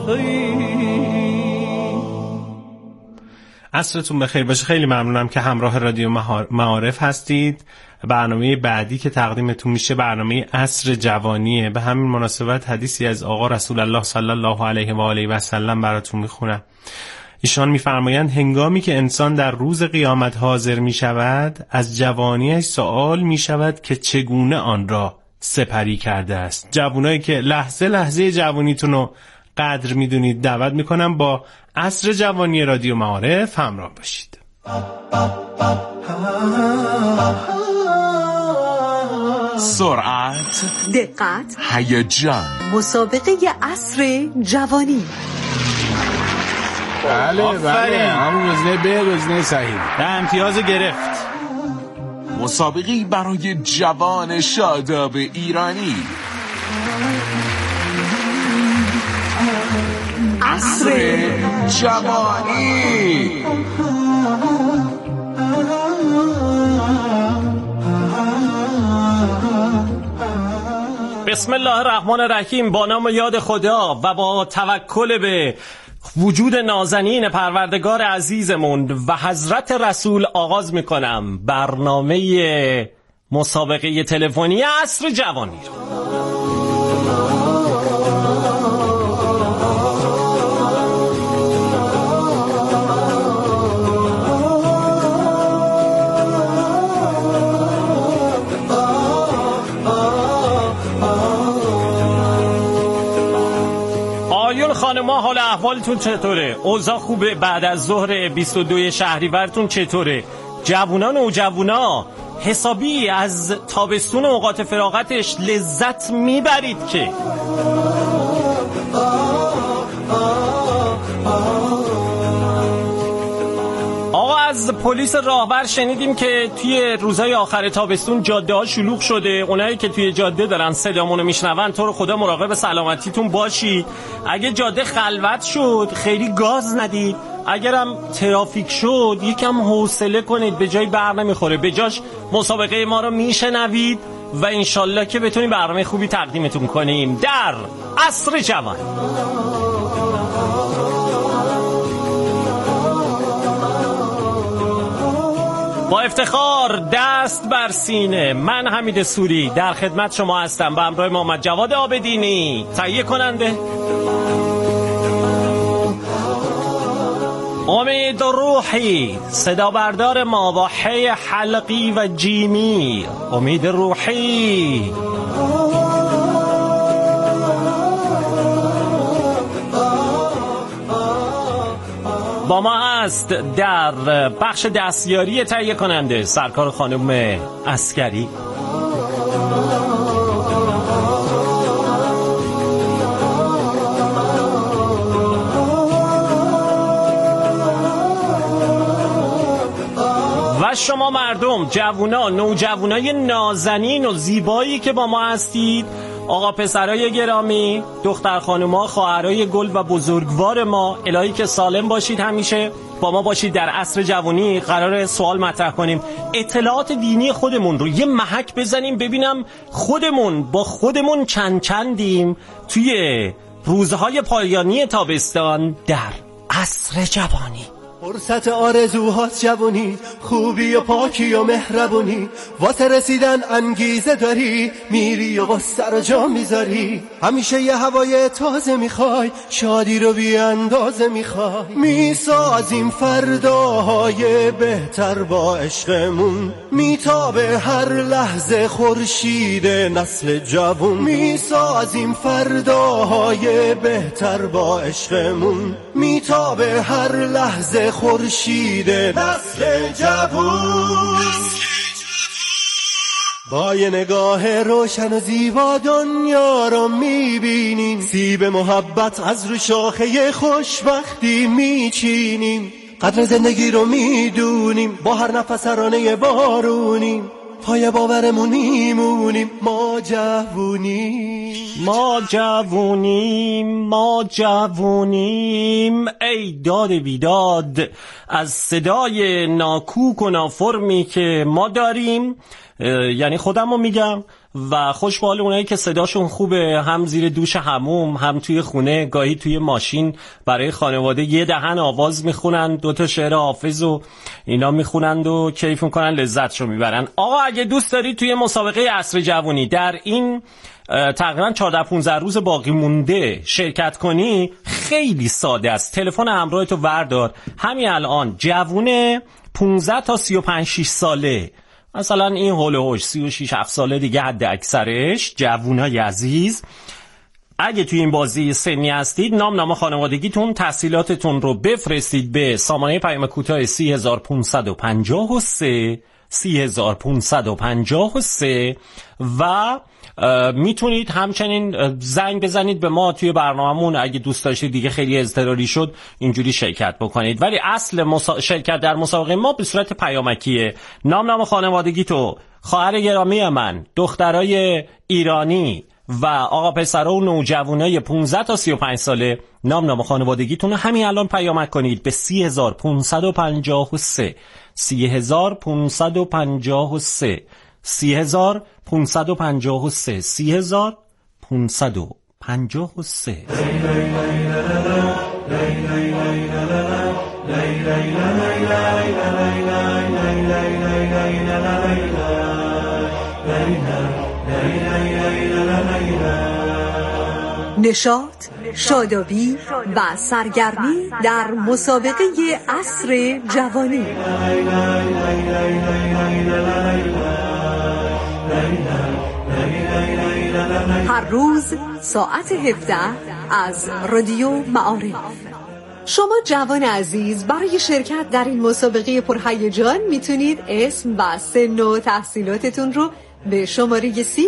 عصرتون بخیر باشه. خیلی ممنونم که همراه رادیو معارف هستید. برنامه بعدی که تقدیمتون میشه برنامه عصر جوانیه. به همین مناسبت حدیثی از آقا رسول الله صلی الله علیه و آله و سلم براتون میخونم. ایشان میفرمایند هنگامی که انسان در روز قیامت حاضر میشود، از جوانیش سوال میشود که چگونه آن را سپری کرده است. جوانایی که لحظه لحظه جوانیتون رو قدر میدونید، دعوت میکنم با عصر جوانی رادیو معارف همراه باشید. سرعت، دقت، هیجان، مسابقه عصر جوانی. بله همون گزینه ب گزینه صحیح. ده امتیاز گرفت. مسابقه برای جوان شاداب ایرانی. عصر جوانی. بسم الله الرحمن الرحیم. با نام یاد خدا و با توکل به وجود نازنین پروردگار عزیزمون و حضرت رسول آغاز میکنم برنامه مسابقه تلفنی عصر جوانی رو. خانما حال احوالتون چطوره؟ اوضاع خوبه؟ بعد از ظهر 22 شهریورتون چطوره؟ جوونان و جوونا حسابی از تابستون اوقات فراغتش لذت میبرید که؟ آقا از پلیس راهبر شنیدیم که توی روزهای آخر تابستون جاده ها شلوغ شده. اونایی که توی جاده دارن صدامونو میشنون تو رو خدا مراقب سلامتیتون باشید. اگه جاده خلوت شد خیلی گاز ندید، اگرم ترافیک شد یکم حوصله کنید، به جای بر نمیخوره. به جاش مسابقه ما رو میشنوید و انشالله که بتونیم برنامه خوبی تقدیمتون کنیم در عصر جوان. با افتخار دست بر سینه من حمید سوری در خدمت شما هستم، به همراه محمد جواد عابدینی تهیه کننده، امید روحی صدا بردار ما با حی حلقی و جیمی. امید روحی با ما هست در بخش دستیاری تهیه کننده سرکار خانم عسکری. و شما مردم، جوونا، نوجوانای نازنین و زیبایی که با ما هستید، آقا پسرای گرامی، دختر خانوما، خواهرای گل و بزرگوار ما، الهی که سالم باشید، همیشه با ما باشید. در عصر جوانی قرار سوال مطرح کنیم، اطلاعات دینی خودمون رو یه محک بزنیم ببینم خودمون با خودمون چندیم توی روزهای پایانی تابستان در عصر جوانی. فرصت آرزوهاست جوانی، خوبی و پاکی و مهربونی، واسه رسیدن انگیزه داری، میری و غصه رو جا میذاری، همیشه یه هوای تازه میخوای، شادی رو بی اندازه میخوای، میسازیم فرداهای بهتر با عشقمون، میتابه هر لحظه خورشید نسل جوون، میسازیم فرداهای بهتر با عشقمون، میتابه هر لحظه خورشید نسل جوون. با یه نگاه روشن و زیبا دنیا رو میبینیم، سیب محبت از رو شاخه خوشبختی میچینیم، قدر زندگی رو میدونیم، با هر نفس رانه بارونیم، پای باورمون میمونیم، ما جوونیم. ای داد بیداد از صدای ناکوک و نافرمی که ما داریم، یعنی خودم رو میگم و خوش به حال اونایی که صداشون خوبه، هم زیر دوش حموم، هم توی خونه، گاهی توی ماشین برای خانواده یه دهن آواز میخونن، 2 شعر حافظ و اینا میخونند و کیف میکنن، لذتشو میبرن. آقا اگه دوست داری توی مسابقه عصر جوانی در این تقریبا 14-15 روز باقی مونده شرکت کنی، خیلی ساده است. تلفن همراهتو وردار، همین الان جوونه 15 تا 35-6 ساله، مثلا این هول و هوش 36-7 ساله دیگه حد اکثرش، جوونای عزیز، اگه توی این بازی سنی هستید، نام خانوادگیتون، تحصیلاتتون رو بفرستید به سامانه پیام کوتاه 30553 30553 و میتونید همچنین زنگ بزنید به ما توی برنامه‌مون اگه دوست داشتید. دیگه خیلی اضطراری شد اینجوری شرکت بکنید، ولی اصل شرکت در مسابقه ما به صورت پیامکیه. نام خانوادگی تو، خواهر گرامی من، دخترای ایرانی و آقا پسرا و نوجوانای 15 تا 35 ساله، نام خانوادگیتون رو همین الان پیامک کنید به 30553 30553 30553 30553. نشاط، شادابی و سرگرمی در مسابقه عصر جوانی. هر روز ساعت 17 از رادیو معارف. شما جوان عزیز برای شرکت در این مسابقه پرهیجان میتونید اسم و سن و تحصیلاتتون رو به شماره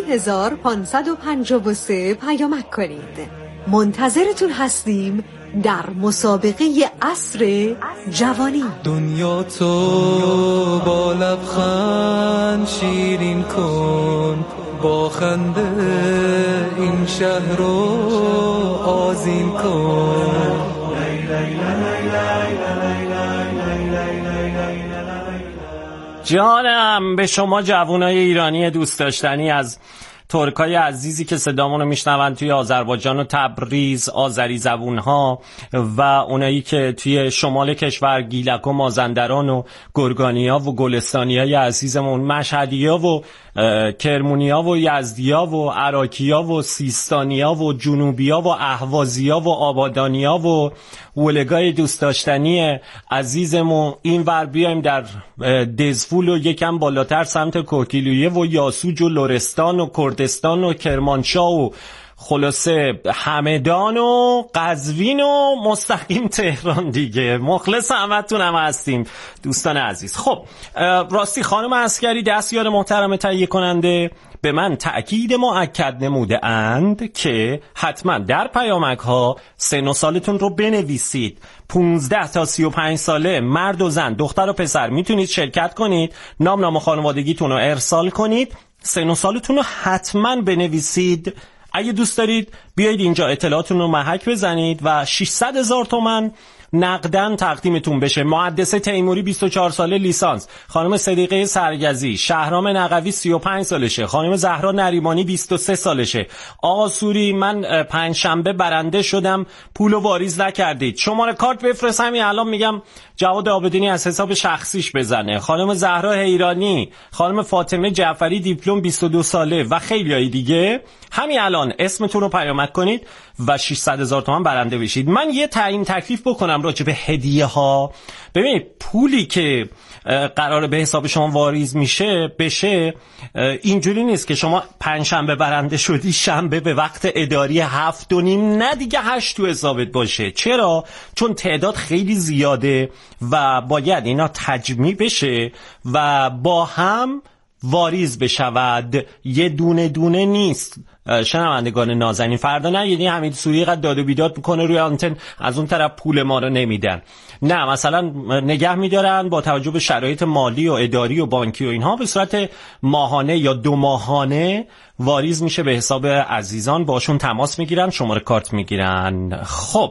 30553 پیامک کنید. منتظرتون هستیم در مسابقه عصر جوانی. دنیا تو با لبخند شیرین کن، با خنده این شهر رو آذین کن. جانم به شما جوانای ایرانی دوست داشتنی، از ترکای عزیزی که صدامونو میشنون توی آذربایجان و تبریز، آذری زبونها، و اونایی که توی شمال کشور، گیلک و مازندران و گرگانیا و گلستانیای عزیزمون، مشهدیا و کرمونیا و یزدیا و عراقیا و سیستانیا و جنوبیا و اهوازیا و آبادانیا و ولگای دوست داشتنی عزیزمون، این ور بیایم در دزفول و یکم بالاتر سمت کوکیلویه و یاسوج و لرستان و کردستان و کرمانشاه و خلاصه همدان و قزوین و مستقیم تهران دیگه. مخلص همتون هم هستیم دوستان عزیز. خب راستی خانم عسکری دستیار محترم تهیه کننده به من تأکید مؤکد نموده اند که حتما در پیامک ها سن و سالتون رو بنویسید. 15 تا 35 ساله مرد و زن، دختر و پسر میتونید شرکت کنید. نام خانوادگیتون رو ارسال کنید، سن و سالتون رو حتما بنویسید. اگه دوست دارید بیایید اینجا اطلاعاتون رو محک بزنید و 600,000 تومان نقدن تقدیمتون بشه. مهندسه تیموری 24 ساله لیسانس، خانم صدیقه سرگزی، شهرام نقوی 35 سالشه، خانم زهرا نریمانی 23 سالشه. آقا سوری من 5 شنبه برنده شدم، پولو واریز نکردید، شماره کارت بفرست همین الان میگم جواد عابدینی از حساب شخصیش بزنه. خانم زهرا حیرانی، خانم فاطمه جعفری دیپلم 22 ساله و خیلیای دیگه، همین الان اسمتون رو پیامک کنید و 600,000 تومان برنده بشید. من یه تعیین تکلیف بکنم راجع به هدیه ها. ببینید پولی که قراره به حساب شما واریز بشه اینجوری نیست که شما 5 شنبه برنده شدی شنبه به وقت اداری 7:30 نه دیگه 8 تو حسابت باشه. چرا؟ چون تعداد خیلی زیاده و باید اینا تجمیع بشه و با هم واریز بشود، یه دونه دونه نیست. شنوندگان نازنین، فردا نه یعنی حمید سوری قد داد و بیداد میکنه روی آنتن از اون طرف پول ما رو نمیدن، نه مثلا نگه میدارن با توجه به شرایط مالی و اداری و بانکی و اینها به صورت ماهانه یا 2 ماهانه واریز میشه به حساب عزیزان، باشون تماس میگیرن، شماره کارت میگیرن. خب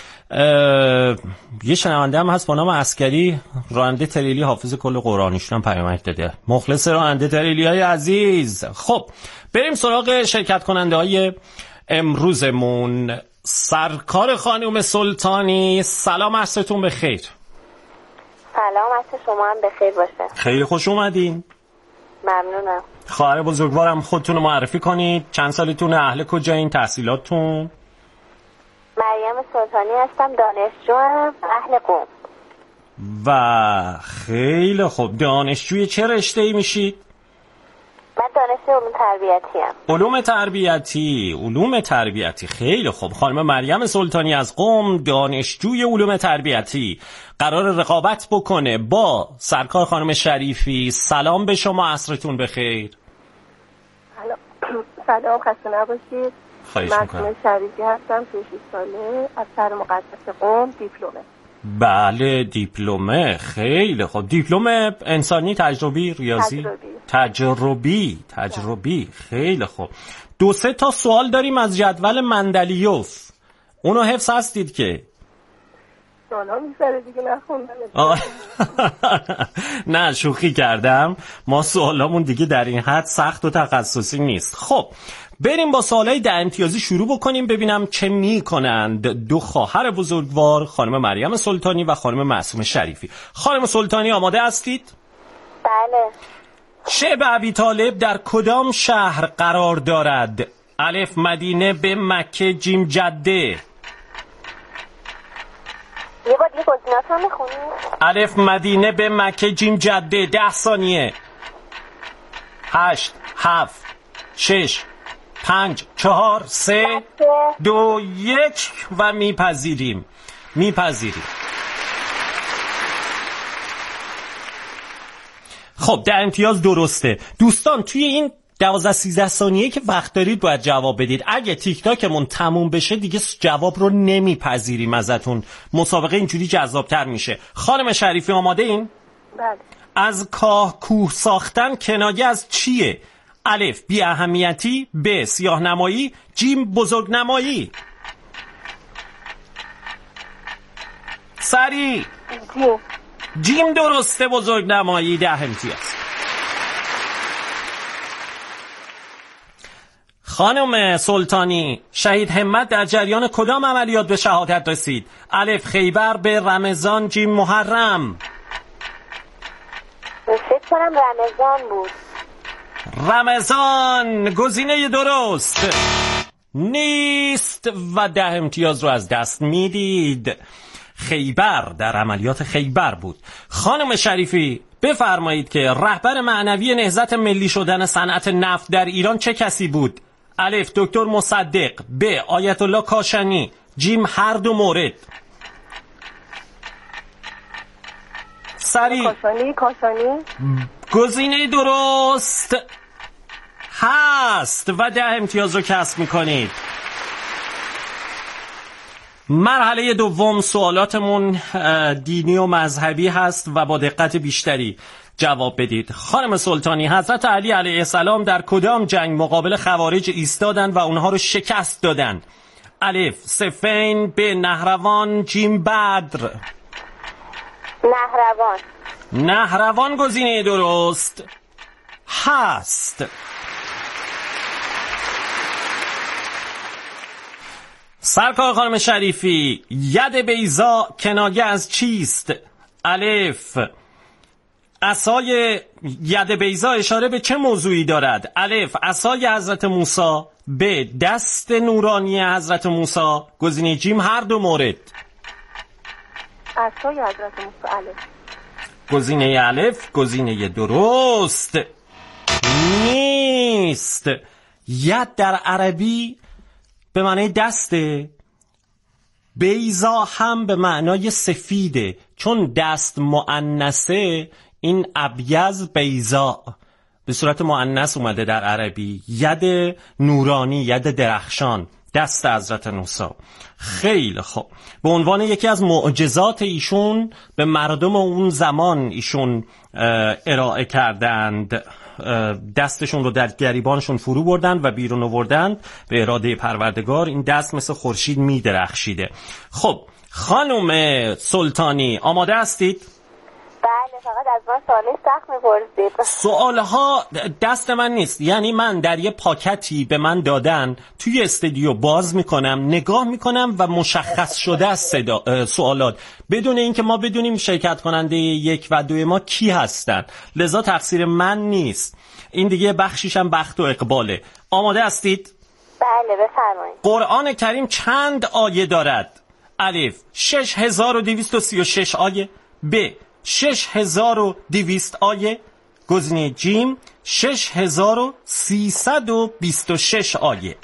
یه شنونده هم هست با نام عسکری، راننده تریلی، حافظ کل قرآنیشون هم پیامک داده. مخلص راننده تریلی های عزیز. خب بریم سراغ شرکت کننده های امروزمون. سرکار خانم سلطانی، سلام، عصرتون بخیر. سلام، عصر شما هم بخیر باشه. خیلی خوش اومدین. ممنونم. خواهر بزرگوارم خودتون رو معرفی کنید. چند سالتونه؟ اهل کجایین؟ تحصیلاتتون؟ مریم سلطانی هستم، دانشجوام، اهل قم. و خیلی خوب. دانشجوی چه رشته‌ای میشید؟ من دانشجوی علوم تربیتی ام. علوم تربیتی. خیلی خوب. خانم مریم سلطانی از قم، دانشجوی علوم تربیتی، قرار رقابت بکنه با سرکار خانم شریفی. سلام به شما، عصرتون بخیر. سلام، خسته نباشید. خواهش میکنم. من شریفی هستم، 36 ساله، از شهر مقدس قم، دیپلمه. بله، دیپلمه. خیلی خوب. دیپلم انسانی، تجربی، ریاضی؟ تجربی. خیلی خوب. 2-3 تا سوال داریم از جدول مندلیوف. اونو حفظ هستید که؟ سوالا میذاره دیگه، نخوندم. نه، شوخی کردم. ما سوالامون دیگه در این حد سخت و تخصصی نیست. خب بریم با سوالای 10 امتیازی شروع بکنیم، ببینم چه میکنند دو خواهر بزرگوار، خانم مریم سلطانی و خانم معصومه شریفی. خانم سلطانی آماده هستید؟ بله. شعب ابی طالب در کدام شهر قرار دارد؟ الف مدینه، ب مکه، جیم جده. یه بار دیگه گزینه‌ها رو میخونی؟ الف مدینه، ب مکه، جیم جده. 10 ثانیه. 8 7 6 5 4 3 2 1 و میپذیریم. خب 10 امتیاز درسته. دوستان توی این 12-13 ثانیه که وقت دارید باید جواب بدید. اگه تیک تاکمون تموم بشه دیگه جواب رو نمیپذیریم ازتون. مسابقه اینجوری جذابتر میشه. خانم شریفی آماده این؟ بله. از کاه کوه ساختن کنایه از چیه؟ الف بی اهمیتی، ب سیاه نمایی، جیم بزرگ نمایی. سریع. جیم درسته، بزرگ نمایی. 10 امتیاز. خانم سلطانی، شهید همت در جریان کدام عملیات به شهادت رسید؟ الف خیبر، ب رمضان، جیم محرم. فکر کنم رمضان بود. رمضان گزینه درست نیست و 10 امتیاز رو از دست میدید. خیبر در عملیات خیبر بود. خانم شریفی بفرمایید که رهبر معنوی نهضت ملی شدن صنعت نفت در ایران چه کسی بود؟ الف دکتر مصدق، ب آیت الله کاشانی، جیم هر دو مورد. سریع. کاشانی. گزینه درست هست و 10 امتیاز رو کسب میکنید. مرحله دوم سوالاتمون دینی و مذهبی هست و با دقت بیشتری جواب بدید. خانم سلطانی، حضرت علی علیه السلام در کدام جنگ مقابل خوارج ایستادن و اونها رو شکست دادن؟ الف صفین، ب نهروان، جیم بدر. نهروان گزینه درست هست. سرکار خانم شریفی، ید بیضا کنایه از چیست؟ الف عصای ید بیضا اشاره به چه موضوعی دارد؟ الف عصای حضرت موسی، ب دست نورانی حضرت موسی. گزینه جیم هر دو مورد. عصای حضرت موسی. الف. گزینه الف گزینه درست نیست. ید در عربی به معنای دسته، بیضا هم به معنای سفیده. چون دست مؤنثه این ابیض بیضا به صورت مؤنث اومده در عربی. ید نورانی، ید درخشان، دست حضرت موسی. خیلی خوب. به عنوان یکی از معجزات ایشون به مردم اون زمان ایشون ارائه کردند. دستشون رو در گریبانشون فرو بردند و بیرون آوردند. به اراده پروردگار این دست مثل خورشید می درخشیده. خب خانم سلطانی آماده هستید؟ بله. فقط از من سوال سخت می‌پرسید. سوالها دست من نیست، یعنی من در یه پاکتی به من دادن، توی استودیو باز میکنم، نگاه میکنم و مشخص شده از سوالات بدون اینکه ما بدونیم شرکت کننده 1 و 2 ما کی هستن، لذا تقصیر من نیست. این دیگه بخشیشم بخت و اقباله. آماده هستید؟ بله بفرمایید. قرآن کریم چند آیه دارد؟ الف 6236 آیه، ب 6200 آیه، گزینه جیم 6326 آیه.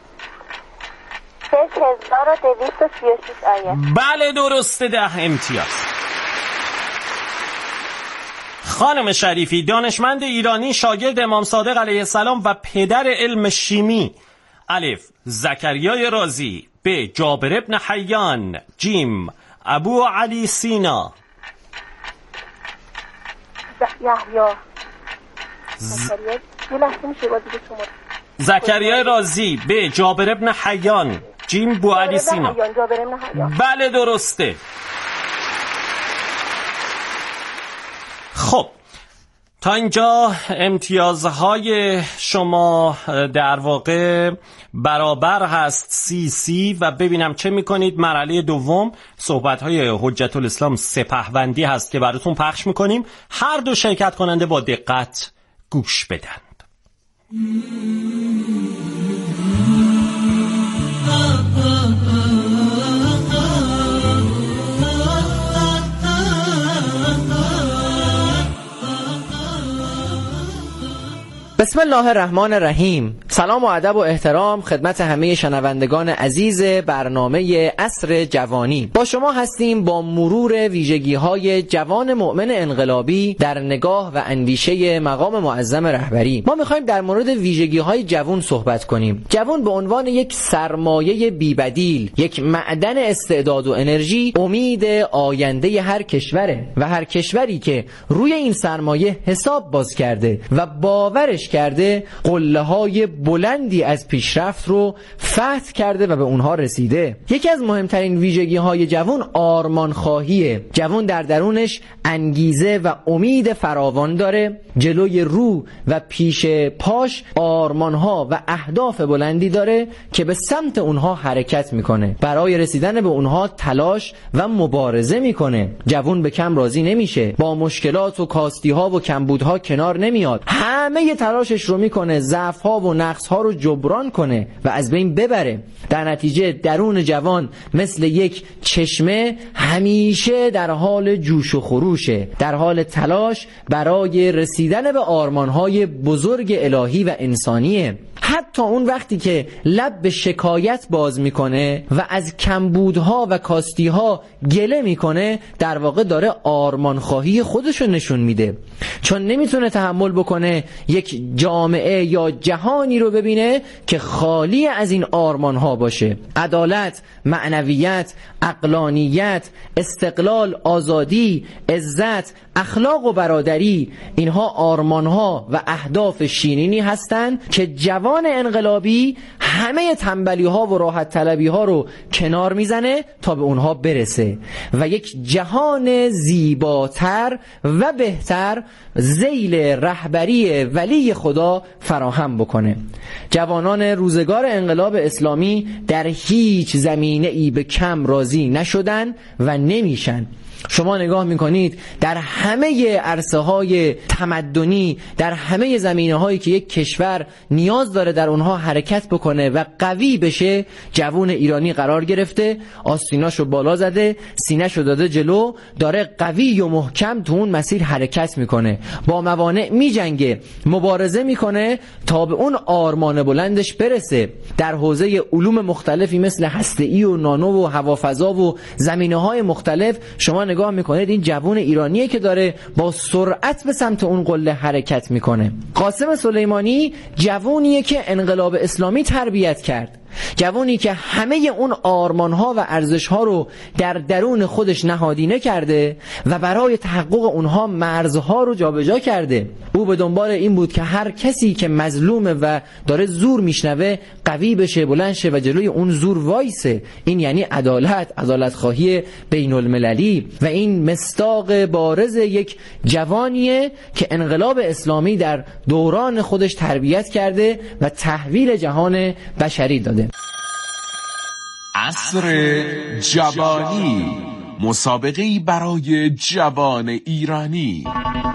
6236 آیه. بله درسته، 10 امتیاز. خانم شریفی دانشمند ایرانی شاگرد امام صادق علیه السلام و پدر علم شیمی. الف زکریای رازی، ب جابر ابن حیان، جیم ابو علی سینا. زکریای رازی، ب جابر ابن حیان، جیم ابو علی سینا. بله درسته. خب تا اینجا امتیازهای شما در واقع برابر هست 30 و ببینم چه میکنید. مرحله دوم صحبت‌های حجت الاسلام سپهبندی هست که براتون پخش میکنیم. هر دو شرکت کننده با دقت گوش بدند. بسم الله الرحمن الرحیم. سلام و ادب و احترام خدمت همه شنوندگان عزیز برنامه عصر جوانی. با شما هستیم با مرور ویژگی‌های جوان مؤمن انقلابی در نگاه و اندیشه مقام معظم رهبری. ما می‌خوایم در مورد ویژگی‌های جوان صحبت کنیم. جوان به عنوان یک سرمایه بی‌بدیل، یک معدن استعداد و انرژی، امید آینده هر کشوره و هر کشوری که روی این سرمایه حساب باز کرده و باورش کرده قله‌های بلندی از پیشرفت رو فتح کرده و به اونها رسیده. یکی از مهمترین ویژگی‌های جوان آرمان خواهیه. جوان در درونش انگیزه و امید فراوان داره، جلوی رو و پیش پاش آرمان‌ها و اهداف بلندی داره که به سمت اونها حرکت میکنه، برای رسیدن به اونها تلاش و مبارزه میکنه. جوان به کم راضی نمیشه، با مشکلات و کاستی‌ها و کمبودها کنار نمیاد، همه تلاشش رو میکنه ضعف‌ها و نقص‌ها رو جبران کنه و از بین ببره. در نتیجه درون جوان مثل یک چشمه همیشه در حال جوش و خروشه، در حال تلاش برای رسیدن به آرمان‌های بزرگ الهی و انسانیه. حتی اون وقتی که لب به شکایت باز میکنه و از کمبودها و کاستیها گله میکنه، در واقع داره آرمانخواهی خودشو نشون میده، چون نمیتونه تحمل بکنه یک جامعه یا جهانی رو ببینه که خالی از این آرمانها باشه. عدالت، معنویت، عقلانیت، استقلال، آزادی، عزت، اخلاق و برادری، اینها آرمانها و اهداف شیرینی هستند که جوان انقلابی همه تنبلی ها و راحت طلبی ها رو کنار میزنه تا به اونها برسه و یک جهان زیباتر و بهتر ذیل رهبری ولی خدا فراهم بکنه. جوانان روزگار انقلاب اسلامی در هیچ زمینه‌ای به کم راضی نشدن و نمیشن. شما نگاه میکنید در همه عرصه های تمدنی، در همه زمینه هایی که یک کشور نیاز داره در اونها حرکت بکنه و قوی بشه، جوان ایرانی قرار گرفته، آستیناشو بالا زده، سینه‌شو داده جلو، داره قوی و محکم تو اون مسیر حرکت میکنه، با موانع میجنگه، مبارزه میکنه تا به اون آرمان بلندش برسه. در حوزه علوم مختلفی مثل هسته‌ای و نانو و هوافضا و زمینه‌های مختلف شما نگاه میکنید این جوان ایرانیه که داره با سرعت به سمت اون قله حرکت میکنه. قاسم سلیمانی جوانیه که انقلاب اسلامی تربیت کرد جوانی که همه اون آرمان‌ها و ارزش‌ها رو در درون خودش نهادینه کرده و برای تحقق اونها مرزها رو جابجا کرده. او به دنبال این بود که هر کسی که مظلومه و داره زور میشنوه قوی بشه، بلند شه و جلوی اون زور وایسه. این یعنی عدالت خواهی بین المللی و این مصداق بارز یک جوانیه که انقلاب اسلامی در دوران خودش تربیت کرده و تحویل جهان بشری داده. عصر جوانی، مسابقه‌ای برای جوان ایرانی.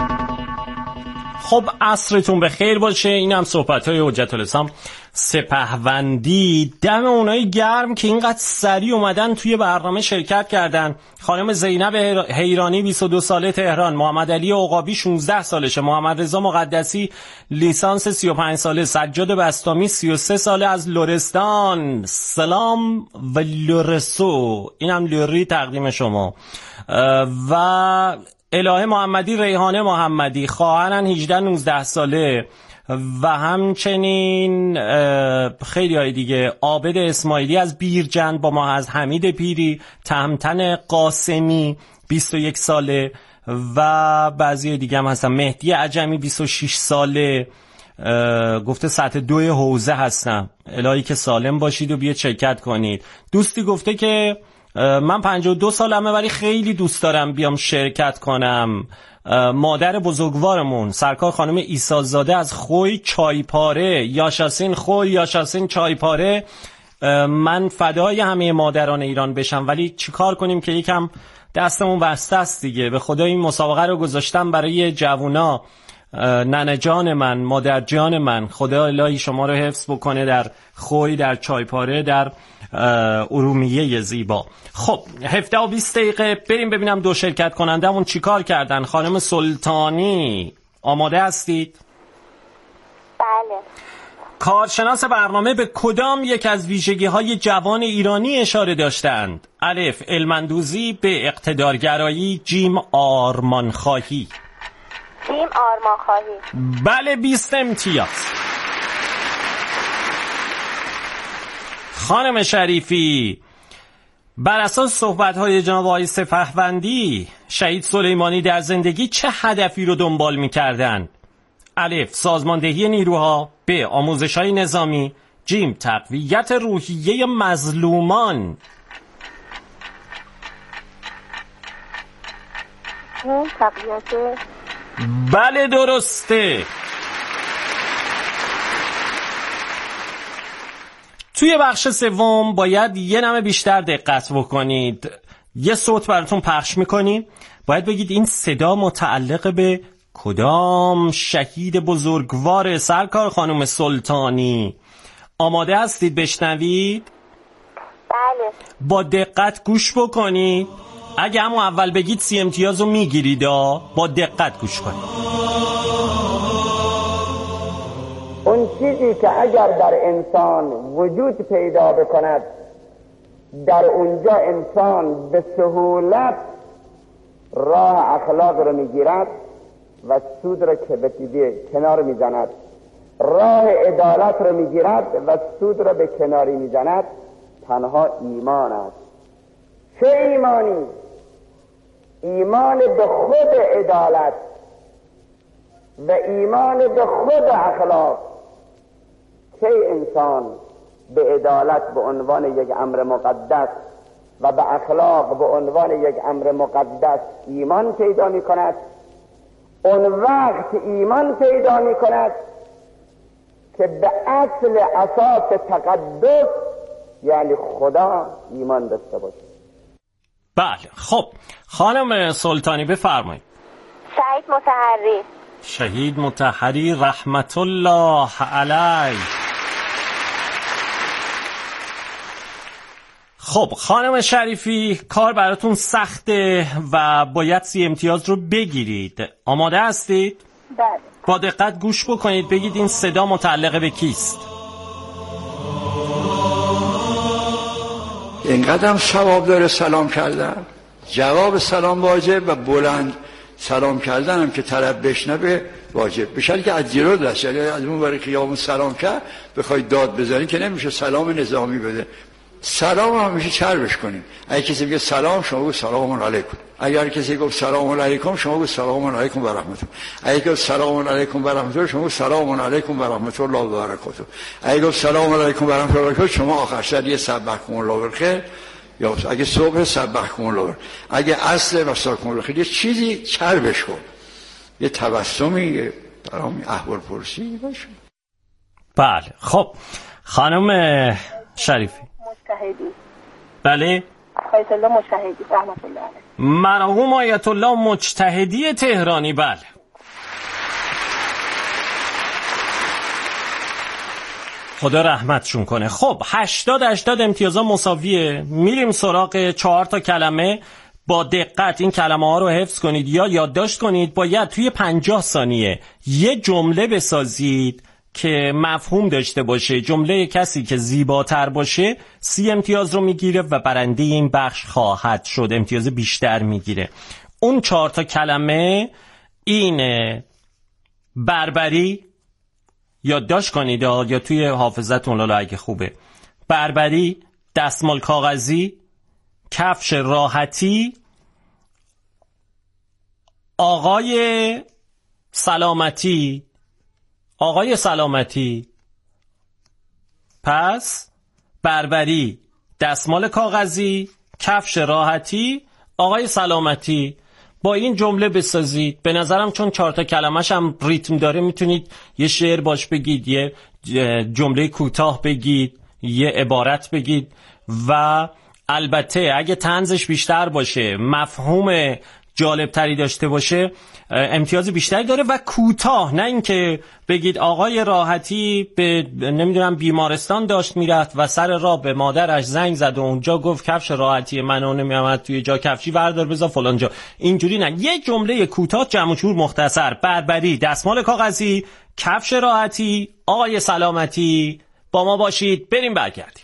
خب عصرتون بخیر باشه. این هم صحبت‌های حجت الاسلام سپهوندی. دم اونایی گرم که اینقدر سریع اومدن توی برنامه شرکت کردن. خانم زینب حیرانی 22 ساله تهران، محمد علی عقابی 16 سالشه، محمد رضا مقدسی لیسانس 35 ساله، سجاد بستامی 33 ساله از لرستان. سلام و لرسو، اینم لری تقدیم شما. و الهه محمدی، ریحانه محمدی، خواهرن 18-19 ساله و همچنین خیلی های دیگه. عابد اسماعیلی از بیرجند با ما، از حمید پیری، تهمتن قاسمی 21 ساله و بعضی دیگه هم هستن. مهدی عجمی 26 ساله، گفته سطح 2 حوزه هستم. الهی که سالم باشید و بیاید شرکت کنید. دوستی گفته که من 52 سالمه ولی خیلی دوست دارم بیام شرکت کنم. مادر بزرگوارمون سرکار خانم عیسی‌زاده از خوی چایپاره، یاشاسین خوی، یاشاسین چایپاره. من فدای همه مادران ایران بشم ولی چیکار کنیم که یکم دستمون بسته است دیگه. به خدا این مسابقه رو گذاشتم برای جوونا. ننه جان من، مادر جان من، خدا الهی شما رو حفظ بکنه در خوی، در چایپاره، در ارومیه زیبا. خب 17 و 20 دقیقه بریم ببینم دو شرکت کنندمون چیکار کردن. خانم سلطانی آماده هستید؟ بله. کارشناس برنامه به کدام یک از ویژگی‌های جوان ایرانی اشاره داشتند؟ الف علم‌اندوزی، ب اقتدارگرایی، جیم آرمانخواهی. جیم آرمانخواهی. بله 20 امتیاز. خانم شریفی، بر اساس صحبت‌های جناب آقای سپهوندی، شهید سلیمانی در زندگی چه هدفی رو دنبال می‌کردند؟ الف سازماندهی نیروها، ب آموزش‌های نظامی، جیم تقویت روحیه مظلومان. تقویت. بله درسته. توی بخش سوم باید یه نمه بیشتر دقت بکنید. یه صوت براتون پخش میکنیم، باید بگید این صدا متعلق به کدام شهید بزرگوار سرکار خانم سلطانی. آماده هستید بشنوید؟ بله. با دقت گوش بکنید. اگه همون اول بگید 30 امتیاز رو میگیرید. با دقت گوش کنید. اون چیزی که اگر در انسان وجود پیدا بکند، در اونجا انسان به سهولت راه اخلاق رو میگیرد و سود رو که به کنار میزند، راه عدالت رو میگیرد و سود رو به کناری میزند، تنها ایمان است. چه ایمانی؟ ایمان به خود عدالت و ایمان به خود اخلاق. که انسان به عدالت به عنوان یک امر مقدس و به اخلاق به عنوان یک امر مقدس ایمان پیدا می کند، اون وقت ایمان پیدا می کند که به اصل اساس تقدس یعنی خدا ایمان داشته باشه. بله خب خانم سلطانی بفرمایید. شهید مطهری. شهید مطهری رحمت الله علیه. خب خانم شریفی کار براتون سخته و باید 30 امتیاز رو بگیرید. آماده هستید؟ بله. با دقت گوش بکنید، بگید این صدا متعلق به کیست؟ اینقدر ثواب داره سلام کردن. جواب سلام واجب و بلند سلام کردن هم که طرف بشنوه واجب بشه که از جلو دست، یعنی از اون برای خیابون سلام کرد بخوای داد بزنی که نمیشه سلام نظامی بده. سلام هم میشه چربش کنیم. اگه کسی بگه سلام شما بگو سلام علیکم، اگر کسی گفت سلام علیکم شما بگو سلام علیکم و رحمت الله، اگه گفت سلام علیکم و رحمت الله شما بگو سلام علیکم و رحمت الله و برکاته، اگه گفت سلام علیکم و رحمت الله و برکاته شما آخر سر یه سبحکم الله بالخیر، یا اگه صبح سبحکم الله بالخیر، اگه عصر مساکم الله بالخیر، یه چیزی چربش کن، یه تبسمی برام احوال پرسی باشه. بله خب خانم شریفی مجتهدی. بله آیت الله مجتهدی رحمت الله علیه. مرحوم آیت الله مجتهدی تهرانی. بله خدا رحمتشون کنه. خب 80 امتیازا مساویه. میریم سراغ 4 تا کلمه. با دقت این کلمه ها رو حفظ کنید یا یادداشت کنید. باید توی 50 ثانیه یه جمله بسازید که مفهوم داشته باشه. جمله کسی که زیباتر باشه 30 امتیاز رو میگیره و برنده این بخش خواهد شد، امتیاز بیشتر میگیره. اون 4 تا کلمه اینه: بربری، یادداشت کنید یا توی حافظتون لالا اگه خوبه. بربری، دستمال کاغذی، کفش راحتی، آقای سلامتی. آقای سلامتی. پس بربری، دستمال کاغذی، کفش راحتی، آقای سلامتی. با این جمله بسازید. به نظرم چون 4 تا کلمش هم ریتم داره میتونید یه شعر باش بگید، یه جمله کوتاه بگید، یه عبارت بگید و البته اگه طنزش بیشتر باشه، مفهوم جالب تری داشته باشه، امتیاز بیشتری داره و کوتاه. نه اینکه بگید آقای راحتی به نمیدونم بیمارستان داشت میرفت و سر راه به مادرش زنگ زد و اونجا گفت کفش راحتی منو نمیامد توی جا کفشی بردار بذار فلان جا. اینجوری نه، یه جمله کوتاه جمع و جور مختصر: بربری، دستمال کاغذی، کفش راحتی، آقای سلامتی. با ما باشید بریم برگردیم.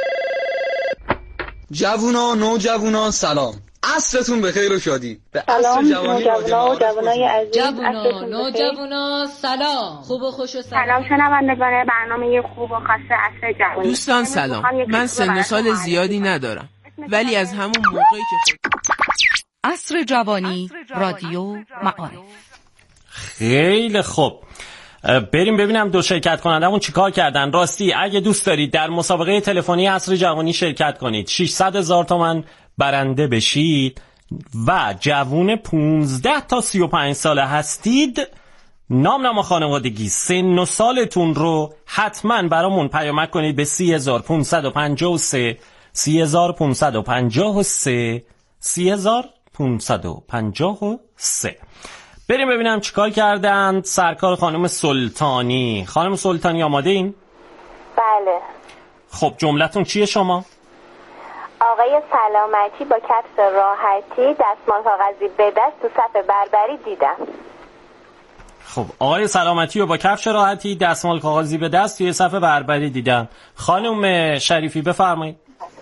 جوونا نوجوانان سلام، عصرتون بخیر و شادی. به سلام جوانی نوجوانای عزیز، نوجوانا سلام، خوب و خوش و سلام شنوندگان برنامه خوب و خاص عصر جوانی. دوستان سلام، من سن و سال زیادی ندارم ولی از همون موقعی که عصر جوانی رادیو معارف. خیلی خوب، بریم ببینم دو شرکت کنندمون چیکار کردن. راستی اگه دوست دارید در مسابقه تلفنی عصر جوانی شرکت کنید، 600,000 تومان برنده بشید و جوون 15 تا 35 ساله هستید، نام خانوادگی، سن و سالتون رو حتما برامون پیامک کنید به 30553 30553 30553. بریم ببینم چیکار کردند سرکار خانم سلطانی. خانم سلطانی آماده این؟ بله. خب جملتون چیه شما؟ آقای سلامتی با کفش راحتی، دستمال کاغذی به دست تو صف بربری دیدم. خب آقای سلامتی رو با کفش راحتی، دستمال کاغذی به دست توی صف بربری دیدم. خانم شریفی بفرمایید.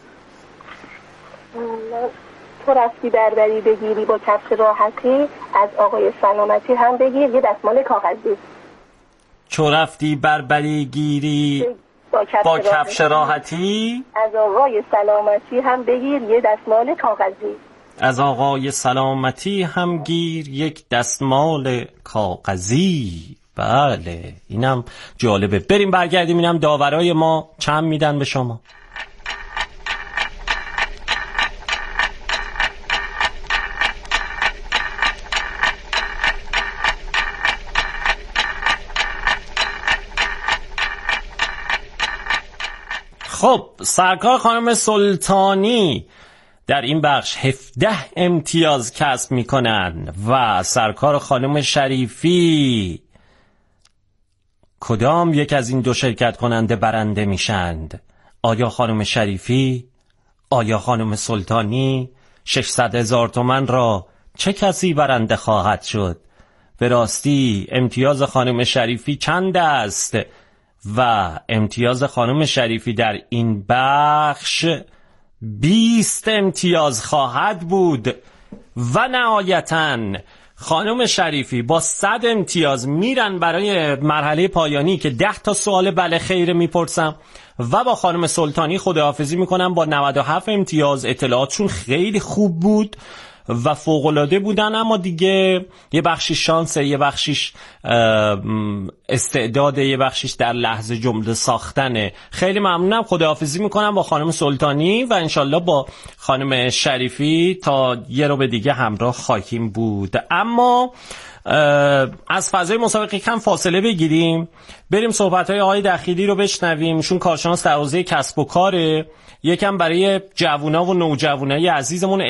تو رفتی بربری بگیری با کفش راحتی، از آقای سلامتی هم بگیر یه دستمال کاغذی. چو رفتی بربری گیری با کفش راحتی، از آقای سلامتی هم بگیر یه دستمال کاغذی. از آقای سلامتی هم گیر یک دستمال کاغذی. بله اینم جالبه. بریم برگردیم اینم داورای ما چند میدن به شما. خب سرکار خانم سلطانی در این بخش 17 امتیاز کسب میکنن و سرکار خانم شریفی کدام یک از این دو شرکت کننده برنده میشند؟ آیا خانم شریفی؟ آیا خانم سلطانی؟ 600,000 تومان را چه کسی برنده خواهد شد؟ به راستی امتیاز خانم شریفی چند است؟ و امتیاز خانم شریفی در این بخش 20 امتیاز خواهد بود. و نهایتاً خانم شریفی با 100 امتیاز میرن برای مرحله پایانی که 10 تا سوال بله خیر میپرسم و با خانم سلطانی خداحافظی میکنم با 97 امتیاز. اطلاعاتشون خیلی خوب بود و فوق‌العاده بودن، اما دیگه یه بخشیش شانسه، یه بخشیش استعداده، یه بخشیش در لحظه جمله ساختنه. خیلی ممنونم، خداحافظی میکنم با خانم سلطانی و انشالله با خانم شریفی تا یه رو به دیگه همراه خواهیم بود. اما از فضای مسابقه کم فاصله بگیریم، بریم صحبت‌های آقای دخیلی رو بشنویم. ایشون کارشناس در حوزه کسب و کاره، یکم برای جوونا و نوجوانای عزیزمون